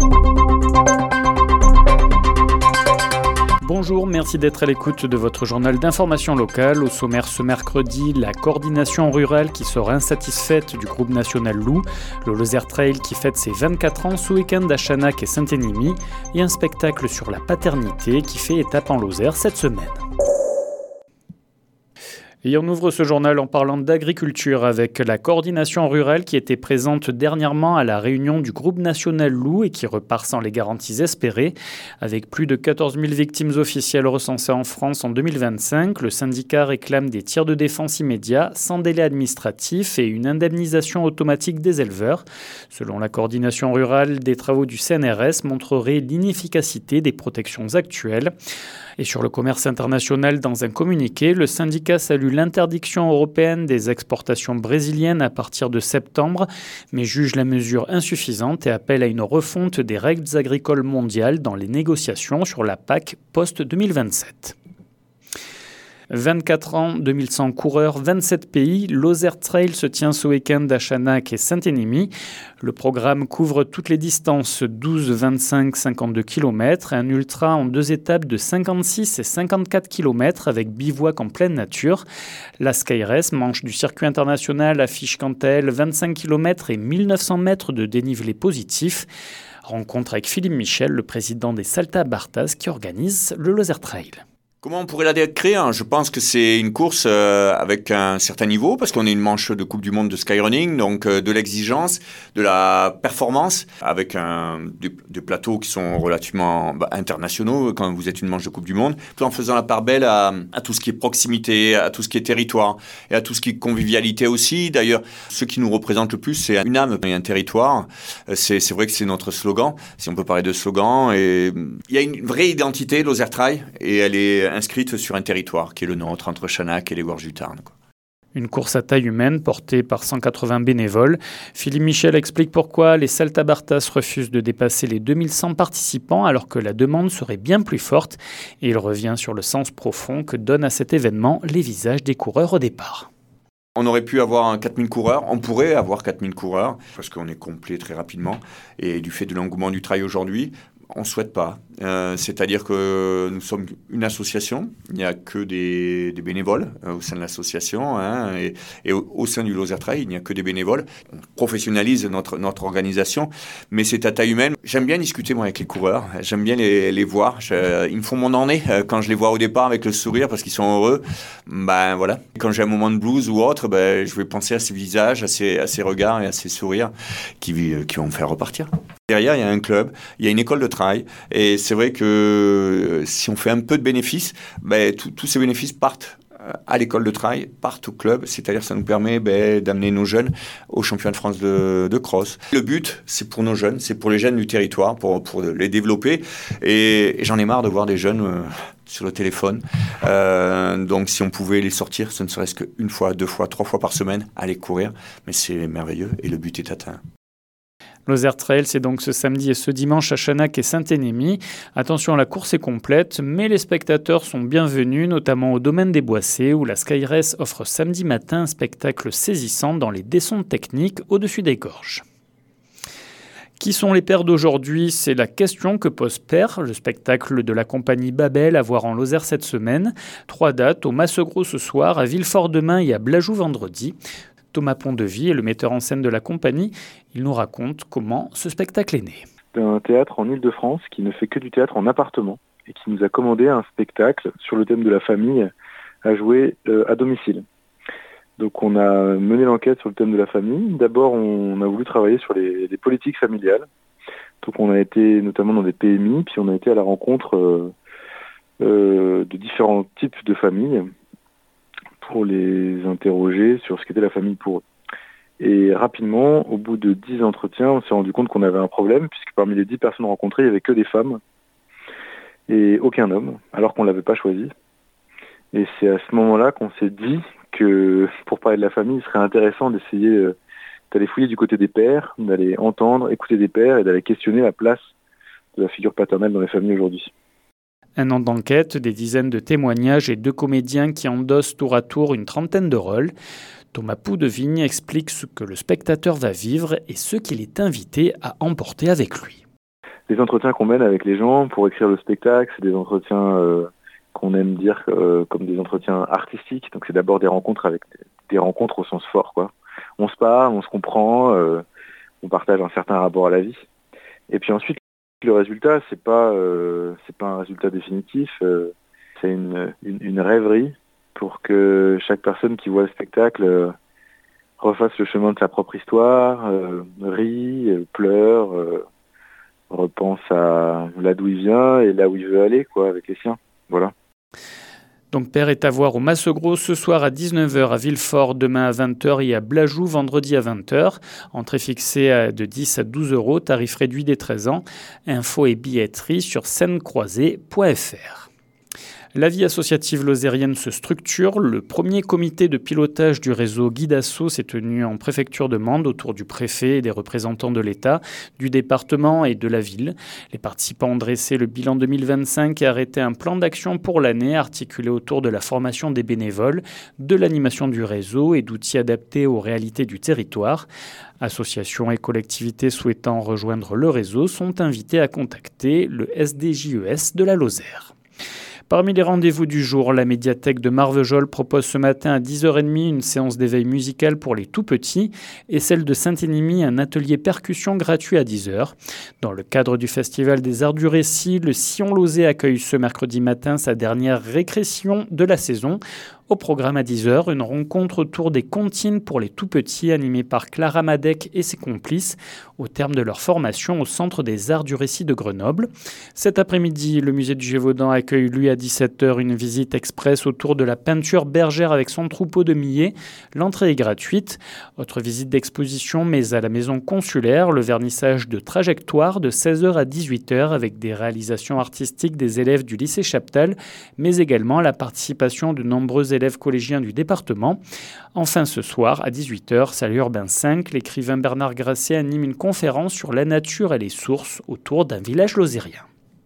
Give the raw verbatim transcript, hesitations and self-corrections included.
Bonjour, merci d'être à l'écoute de votre journal d'information locale. Au sommaire ce mercredi, la coordination rurale qui sort insatisfaite du groupe national Loup, le Lozère Trail qui fête ses vingt-quatre ans ce week-end à Chanac et Saint-Énimie et un spectacle sur la paternité qui fait étape en Lozère cette semaine. Et on ouvre ce journal en parlant d'agriculture avec la coordination rurale qui était présente dernièrement à la réunion du groupe national Loup et qui repart sans les garanties espérées. Avec plus de quatorze mille victimes officielles recensées en France en deux mille vingt-cinq, le syndicat réclame des tirs de défense immédiats, sans délai administratif et une indemnisation automatique des éleveurs. Selon la coordination rurale, des travaux du C N R S montreraient l'inefficacité des protections actuelles. Et sur le commerce international, dans un communiqué, le syndicat salue l'interdiction européenne des exportations brésiliennes à partir de septembre, mais juge la mesure insuffisante et appelle à une refonte des règles agricoles mondiales dans les négociations sur la P A C post-deux mille vingt-sept. vingt-quatre ans, deux mille cent coureurs, vingt-sept pays, Lozère Trail se tient ce week-end à Chanac et Saint-Énimie. Le programme couvre toutes les distances, douze, vingt-cinq, cinquante-deux kilomètres, et un ultra en deux étapes de cinquante-six et cinquante-quatre kilomètres avec bivouac en pleine nature. La Skyrace, manche du circuit international, affiche quant à elle vingt-cinq kilomètres et mille neuf cents mètres de dénivelé positif. Rencontre avec Philippe Michel, le président des Salta Bartas qui organise le Lozère Trail. Comment on pourrait la décrire ? Je pense que c'est une course euh, avec un certain niveau, parce qu'on est une manche de Coupe du Monde de Skyrunning, donc euh, de l'exigence, de la performance, avec un, des, des plateaux qui sont relativement bah, internationaux quand vous êtes une manche de Coupe du Monde, tout en faisant la part belle à, à tout ce qui est proximité, à tout ce qui est territoire, et à tout ce qui est convivialité aussi. D'ailleurs, ce qui nous représente le plus, c'est une âme et un territoire. C'est, c'est vrai que c'est notre slogan, si on peut parler de slogan. Et il y a une vraie identité, Lozère Trail, et elle est inscrite sur un territoire qui est le nôtre, entre Chanac et les Gorges du Tarn. Une course à taille humaine portée par cent quatre-vingts bénévoles. Philippe Michel explique pourquoi les Salta Bartas refusent de dépasser les deux mille cent participants alors que la demande serait bien plus forte. Et il revient sur le sens profond que donnent à cet événement les visages des coureurs au départ. On aurait pu avoir quatre mille coureurs, on pourrait avoir quatre mille coureurs, parce qu'on est complet très rapidement. Et du fait de l'engouement du trail aujourd'hui, on ne souhaite pas. Euh, c'est-à-dire que nous sommes une association, il n'y a que des, des bénévoles euh, au sein de l'association, hein, et, et au, au sein du Lozère Trail, il n'y a que des bénévoles. On professionnalise notre, notre organisation, mais c'est à taille humaine. J'aime bien discuter moi avec les coureurs, j'aime bien les, les voir. Je, ils me font mon nez euh, quand je les vois au départ avec le sourire parce qu'ils sont heureux. Ben voilà. Quand j'ai un moment de blues ou autre, ben, je vais penser à ces visages, à ces, à ces regards et à ces sourires qui, qui vont me faire repartir. Derrière, il y a un club, il y a une école de trail, et c'est vrai que si on fait un peu de bénéfices, ben, tous ces bénéfices partent à l'école de trail, partent au club, c'est-à-dire que ça nous permet ben, d'amener nos jeunes au championnat de France de, de cross. Le but, c'est pour nos jeunes, c'est pour les jeunes du territoire, pour, pour les développer, et, et j'en ai marre de voir des jeunes euh, sur le téléphone, euh, donc si on pouvait les sortir, ce ne serait-ce qu'une fois, deux fois, trois fois par semaine, aller courir, mais c'est merveilleux, et le but est atteint. Lozère Trail, c'est donc ce samedi et ce dimanche à Chanac et Saint-Énimie. Attention, la course est complète, mais les spectateurs sont bienvenus, notamment au domaine des Boissés, où la Skyrace offre samedi matin un spectacle saisissant dans les descentes techniques au-dessus des gorges. Qui sont les pères d'aujourd'hui ? C'est la question que pose Père, le spectacle de la compagnie Babel à voir en Lozère cette semaine. Trois dates, au Massegros ce soir, à Villefort demain et à Blajoux vendredi. Thomas Pondevie est le metteur en scène de la compagnie. Il nous raconte comment ce spectacle est né. C'est un théâtre en Île-de-France qui ne fait que du théâtre en appartement et qui nous a commandé un spectacle sur le thème de la famille à jouer euh, à domicile. Donc on a mené l'enquête sur le thème de la famille. D'abord, on a voulu travailler sur les, les politiques familiales. Donc on a été notamment dans des P M I, puis on a été à la rencontre euh, euh, de différents types de familles pour les interroger sur ce qu'était la famille pour eux. Et rapidement, au bout de dix entretiens, on s'est rendu compte qu'on avait un problème, puisque parmi les dix personnes rencontrées, il n'y avait que des femmes et aucun homme, alors qu'on ne l'avait pas choisi. Et c'est à ce moment-là qu'on s'est dit que, pour parler de la famille, il serait intéressant d'essayer d'aller fouiller du côté des pères, d'aller entendre, écouter des pères et d'aller questionner la place de la figure paternelle dans les familles aujourd'hui. Un an d'enquête, des dizaines de témoignages et deux comédiens qui endossent tour à tour une trentaine de rôles. Thomas Pondevie explique ce que le spectateur va vivre et ce qu'il est invité à emporter avec lui. les entretiens qu'on mène avec les gens pour écrire le spectacle, c'est des entretiens euh, qu'on aime dire euh, comme des entretiens artistiques. Donc c'est d'abord des rencontres avec des, des rencontres au sens fort, quoi. On se parle, on se comprend, euh, on partage un certain rapport à la vie. Et puis ensuite, le résultat, c'est pas euh, c'est pas un résultat définitif. Euh, c'est une, une une rêverie pour que chaque personne qui voit le spectacle euh, refasse le chemin de sa propre histoire, euh, rit, euh, pleure, euh, repense à là d'où il vient et là où il veut aller, quoi, avec les siens. Voilà. Donc Père est à voir au Massegros ce soir à dix-neuf heures, à Villefort demain à vingt heures et à Blajoux vendredi à vingt heures. Entrée fixée de dix à douze euros, tarif réduit des treize ans. Infos et billetterie sur scène croisée point f r. La vie associative lozérienne se structure. Le premier comité de pilotage du réseau Guidasso s'est tenu en préfecture de Mende autour du préfet et des représentants de l'État, du département et de la ville. Les participants ont dressé le bilan deux mille vingt-cinq et arrêté un plan d'action pour l'année articulé autour de la formation des bénévoles, de l'animation du réseau et d'outils adaptés aux réalités du territoire. Associations et collectivités souhaitant rejoindre le réseau sont invités à contacter le S D J E S de la Lozère. Parmi les rendez-vous du jour, la médiathèque de Marvejols propose ce matin à dix heures trente une séance d'éveil musical pour les tout-petits et celle de Saint-Énimie un atelier percussion gratuit à dix heures. Dans le cadre du Festival des Arts du Récit, le Sillon Lauzet accueille ce mercredi matin sa dernière récréation de la saison. Au programme à dix heures, une rencontre autour des comptines pour les tout-petits animée par Clara Madec et ses complices au terme de leur formation au Centre des Arts du Récit de Grenoble. Cet après-midi, le musée du Gévaudan accueille lui à dix-sept heures une visite express autour de la peinture bergère avec son troupeau de millet. L'entrée est gratuite. Autre visite d'exposition, mais à la maison consulaire, le vernissage de Trajectoire de seize heures à dix-huit heures avec des réalisations artistiques des élèves du lycée Chaptal, mais également la participation de nombreux élèves collégiens du département. Enfin, ce soir, à dix-huit heures, salle Urbain cinq, l'écrivain Bernard Grasset anime une conférence sur la nature et les sources autour d'un village lozérien.